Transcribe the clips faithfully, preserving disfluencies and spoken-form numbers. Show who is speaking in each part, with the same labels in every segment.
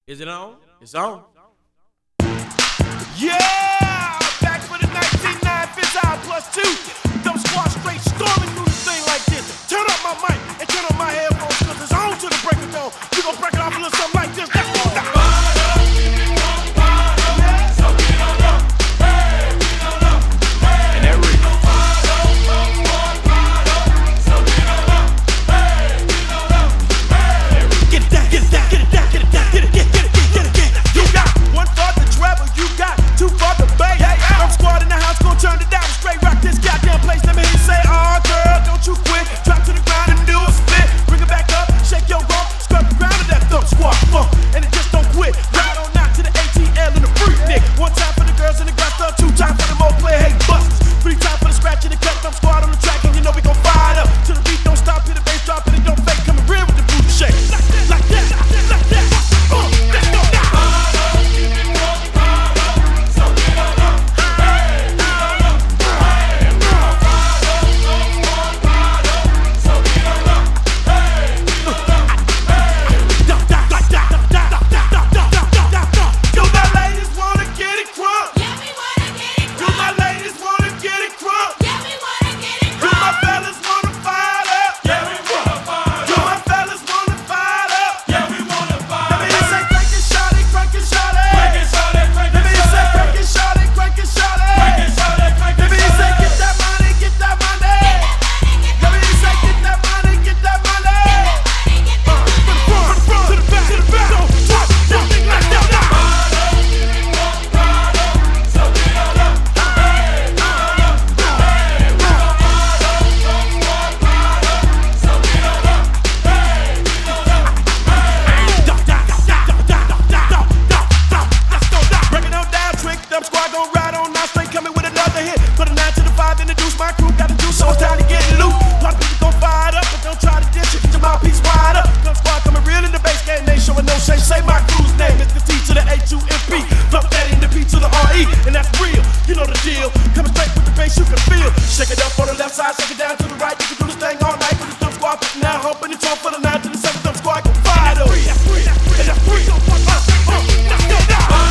Speaker 1: Is it on? It's on.
Speaker 2: Yeah! Back for the nineteen nine Fizz out plus two. Dumb squad straight storming through the thing like this. Turn up my mic and turn up my headphones, cause it's on to the break of dawn. We gon' break it off a little something like this. Let's go down. Say my crew's name, it's the T to the A to M P. Drop that in the P to the R E, and that's real. You know the deal. Coming straight with the bass you can feel. Shake it up on the left side, shake it down to the right. You can do this thing all night with the Dumb Squad. Now humping the tone for the nine to the seven. Dumb Squad can fire though. That's free, that's free, that's free. Let's go now.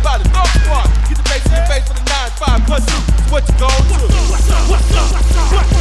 Speaker 2: What you gon' do? What's up? What's up? What's up?